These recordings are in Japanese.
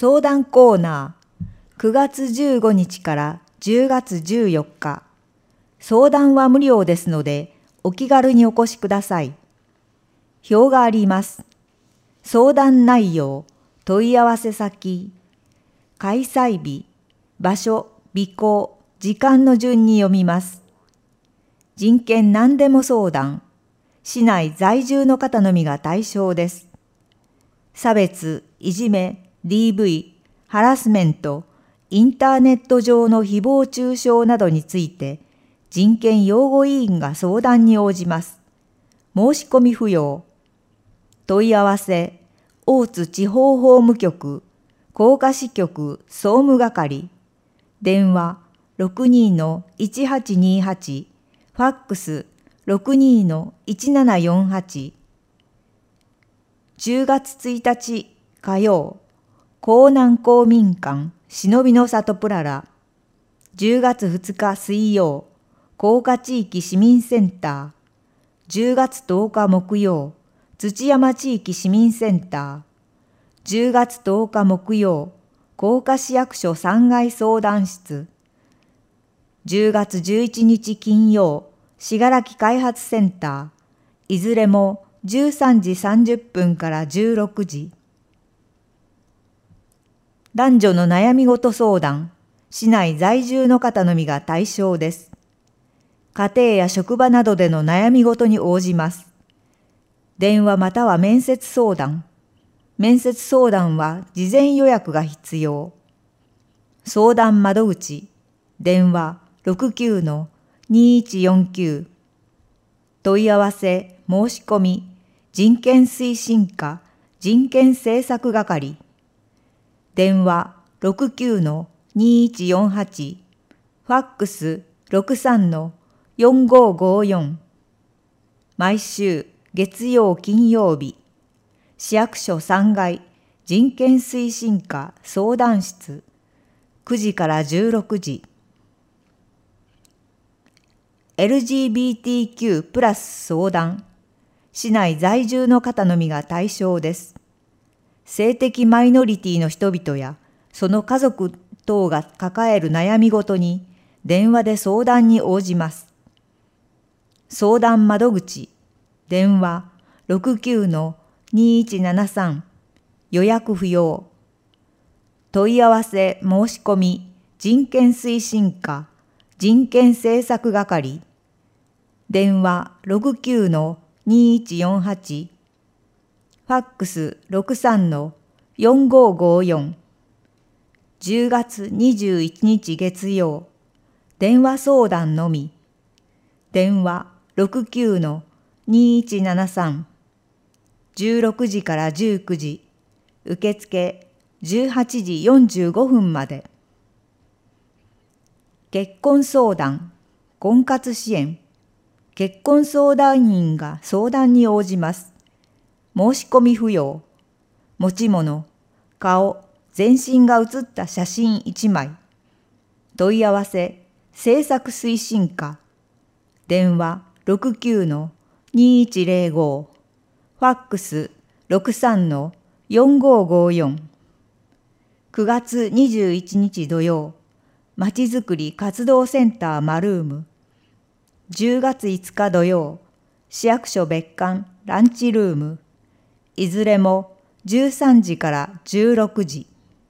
相談コーナー9月15日から10月14日。相談は無料ですので、お気軽にお越しください。表があります。相談内容、問い合わせ先、開催日、場所、備考、時間の順に読みます。人権何でも相談、市内在住の方のみが対象です。差別、いじめ、DV、ハラスメント、インターネット上の誹謗中傷などについて、人権擁護委員が相談に応じます。申し込み不要。問い合わせ、大津地方法務局、甲賀支局総務係、電話62-1828、ファックス62-1748。10月1日火曜、江南公民館忍びの里プララ。10月2日水曜、甲賀地域市民センター。10月10日木曜、土山地域市民センター。10月10日木曜、甲賀市役所3階相談室。10月11日金曜、信楽開発センター。いずれも13時30分から16時。男女の悩み事相談、市内在住の方のみが対象です。家庭や職場などでの悩み事に応じます。電話または面接相談。面接相談は事前予約が必要。相談窓口、電話69-2149。問い合わせ、申し込み、人権推進課、人権政策係。電話69-2148、ファックス63-4554。毎週月曜金曜日、市役所3階人権推進課相談室、9時から16時。LGBTQ+ 相談、市内在住の方のみが対象です。性的マイノリティの人々やその家族等が抱える悩み事に電話で相談に応じます。相談窓口、電話69-2173、予約不要。問い合わせ申し込み、人権推進課、人権政策係。電話69-2148、ファックス63-4554。10月21日月曜、電話相談のみ。電話69-2173。16時から19時。受付18時45分まで。結婚相談、婚活支援。結婚相談員が相談に応じます。申し込み不要。持ち物、顔、全身が写った写真1枚。問い合わせ、政策推進課。電話69-2105。ファックス63-4554。9月21日土曜、まちづくり活動センターマルーム。10月5日土曜、市役所別館ランチルーム。いずれも13時から16時。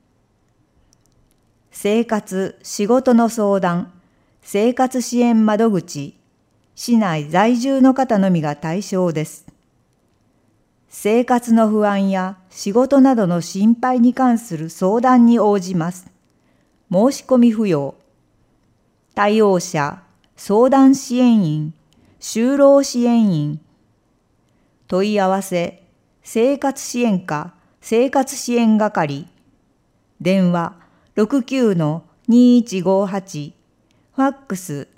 生活・仕事の相談、生活支援窓口、市内在住の方のみが対象です。生活の不安や仕事などの心配に関する相談に応じます。申し込み不要。対応者、相談支援員、就労支援員。問い合わせ、生活支援課、生活支援係。電話69-2158。ファックス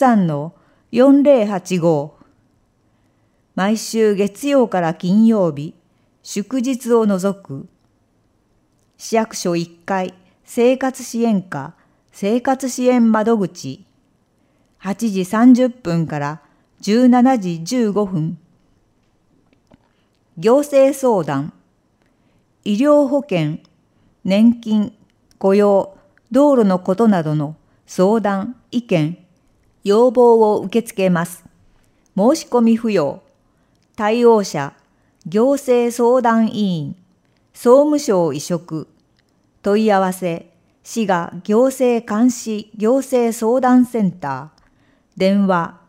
63-4085。毎週月曜から金曜日、祝日を除く。市役所1階生活支援課、生活支援窓口。8時30分から17時15分。行政相談、医療保険、 年金、雇用、道路のことなどの相談、意見、要望を受け付けます。申し込み不要。対応者、行政相談委員、総務省委嘱。問い合わせ、滋賀行政監視行政相談センター。電話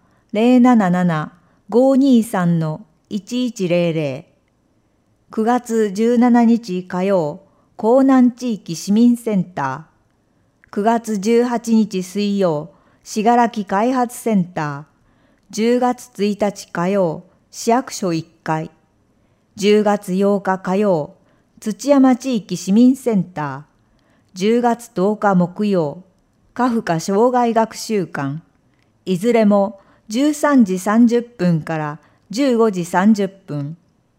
077-523-1100。9月17日火曜、江南地域市民センター。9月18日水曜、信楽開発センター。10月1日火曜、市役所1階。10月8日火曜、土山地域市民センター。10月10日木曜、家父科障害学習館。いずれも13時30分から15時30分。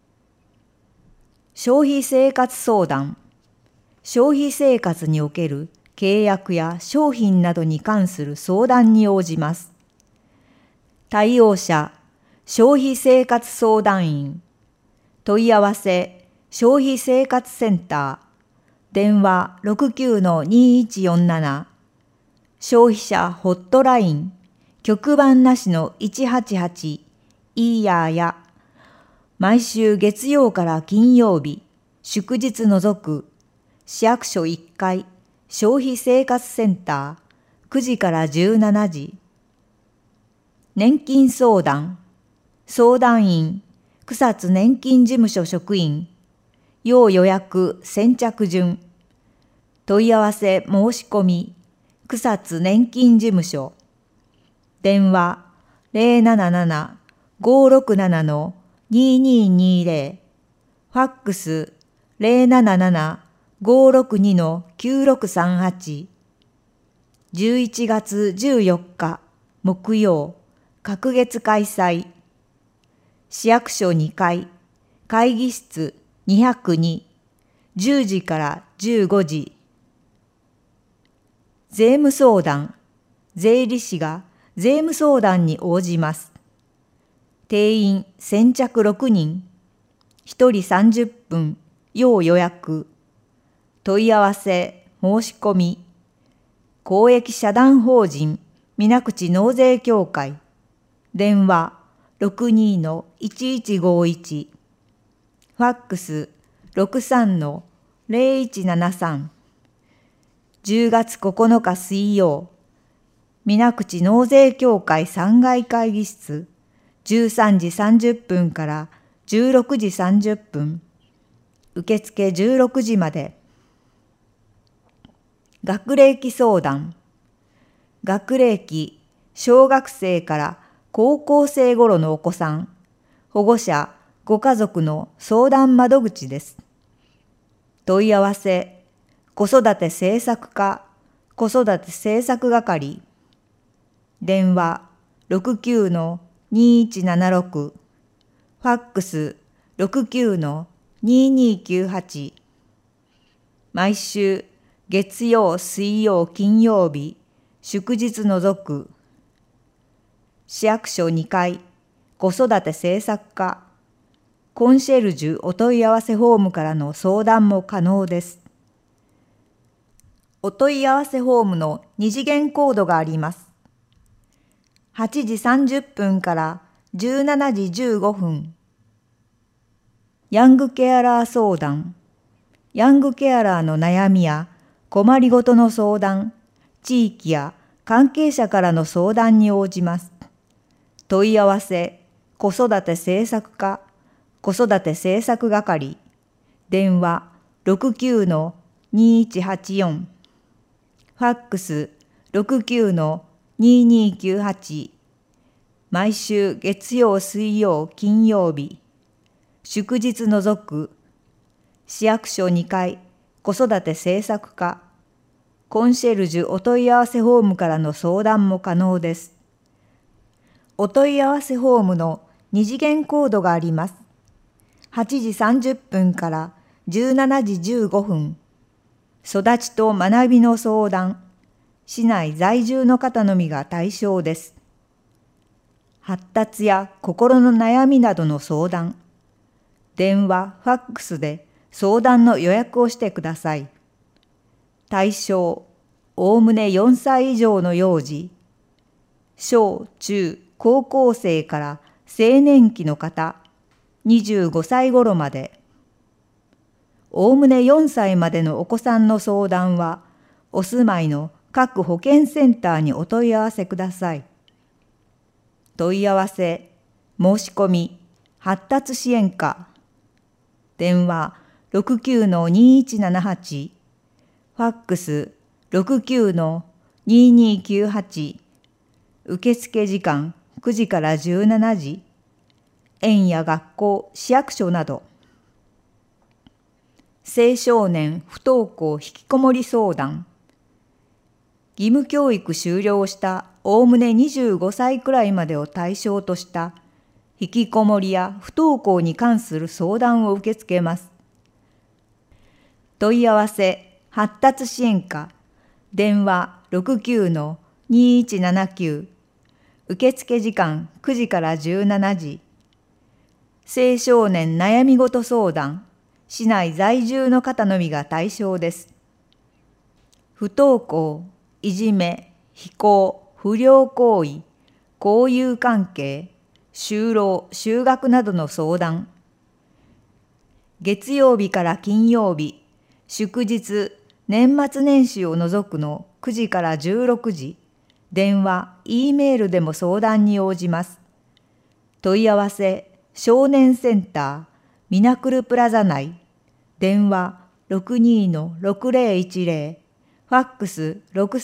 消費生活相談。消費生活における契約や商品などに関する相談に応じます。対応者、消費生活相談員。問い合わせ、消費生活センター。電話69-2147。消費者ホットライン。局番なしの188。いいやや。毎週月曜から金曜日、祝日除く。市役所1階、消費生活センター。9時から17時。年金相談。相談員、草津年金事務所職員。要予約先着順。問い合わせ申し込み。草津年金事務所。電話077-567-2220。ファックス077-562-9638。11月14日木曜、隔月開催。市役所2階、会議室202、10時から15時。税務相談。税理士が税務相談に応じます。定員先着6人。1人30分。要予約。問い合わせ、申し込み。公益社団法人水口納税協会。電話62-1151。ファックス63-0173。10月9日水曜、水口納税協会3階会議室、13時30分から16時30分。受付16時まで。学齢期相談。学齢期、小学生から高校生頃のお子さん、保護者、ご家族の相談窓口です。問い合わせ、子育て政策課、子育て政策係。電話69-2176。ファックス69-2298。毎週月曜、水曜、金曜日、祝日除く。市役所2階、子育て政策課。コンシェルジュお問い合わせフォームからの相談も可能です。お問い合わせフォームの2次元コードがあります。8時30分から17時15分。ヤングケアラー相談。ヤングケアラーの悩みや困りごとの相談、地域や関係者からの相談に応じます。問い合わせ、子育て政策課、子育て政策係。電話69-2184。ファックス69-2298。毎週月曜、水曜、金曜日。祝日除く。市役所2階、子育て政策課。コンシェルジュお問い合わせフォームからの相談も可能です。お問い合わせフォームの2次元コードがあります。8時30分から17時15分。育ちと学びの相談。市内在住の方のみが対象です。発達や心の悩みなどの相談。電話、ファックスで相談の予約をしてください。 対象、おおむね4歳以上の幼児、小中高校生から青年期の方、25歳頃まで。おおむね4歳までのお子さんの相談は、お住まいの各保健センターにお問い合わせください。問い合わせ、申し込み、発達支援課。電話69-2178、ファックス69-2298、受付時間9時から17時、園や学校、市役所など。青少年不登校引きこもり相談。義務教育終了したおおむね25歳くらいまでを対象とした引きこもりや不登校に関する相談を受け付けます。問い合わせ、発達支援課、電話69-2179、受付時間9時から17時。青少年悩み事相談、市内在住の方のみが対象です。不登校、いじめ、非行、不良行為、交友関係、就労、就学などの相談。月曜日から金曜日、祝日、年末年始を除くの9時から16時、電話、Eメールでも相談に応じます。問い合わせ、少年センター、ミナクルプラザ内、電話62-6010、ファックス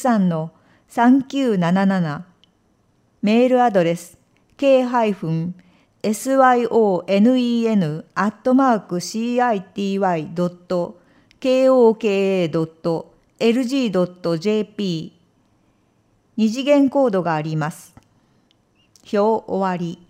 63-3977、メールアドレス k-syone@city.koka.lg.jp。 二次元コードがあります。表終わり。